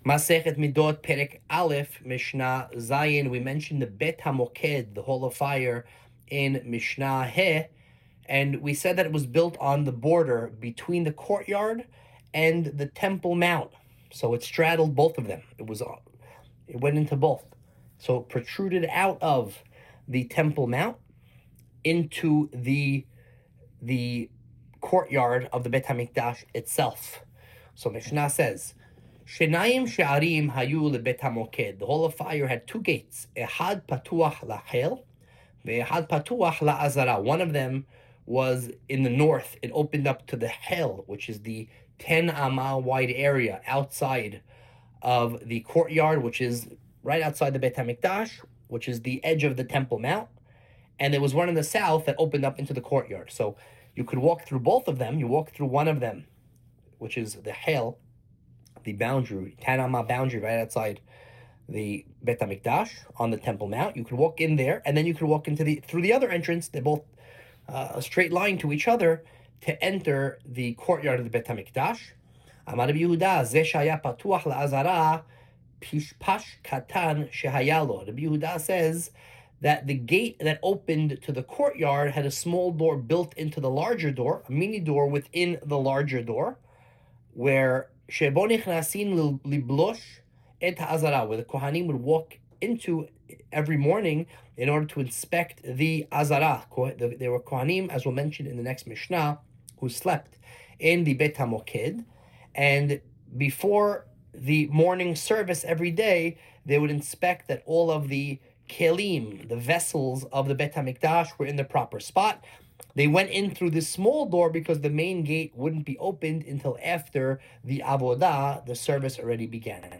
Masechet Midot Perek Aleph Mishnah Zayin. We mentioned the Bet HaMoked, the Hall of Fire, in Mishnah He, and we said that it was built on the border between the courtyard and the Temple Mount. So it straddled both of them. It went into both. So it protruded out of the Temple Mount into the courtyard of the Bet HaMikdash itself. So Mishnah says, Shenayim she'arim hayu lebet hamoked. The Hall of Fire had two gates. Ehad patuach la'hel, ve'ehad patuach la'azara. One of them was in the north. It opened up to the Hel, which is the 10 amah wide area outside of the courtyard, which is right outside the Bet HaMikdash, which is the edge of the Temple Mount. And there was one in the south that opened up into the courtyard. So you could walk through both of them. You walk through one of them, which is the Hel, the boundary, 10 amah boundary right outside the Bet HaMikdash on the Temple Mount. You could walk in there, and then you could walk through the other entrance. They're both a straight line to each other to enter the courtyard of the Bet HaMikdash. Amar Rabbi Yehuda, Ze shaya patuach la'azara pishpash katan shehayalo. Rabbi Yehuda says that the gate that opened to the courtyard had a small door built into the larger door, a mini door within the larger door, where shebo nichnasin liblosh et ha'azara, where the Kohanim would walk into every morning in order to inspect the azara. There were Kohanim, as we'll mention in the next Mishnah, who slept in the Bet HaMoked, and before the morning service every day, they would inspect that all of the kelim, the vessels of the Bet HaMikdash, were in the proper spot. They went in through this small door because the main gate wouldn't be opened until after the avodah, the service, already began.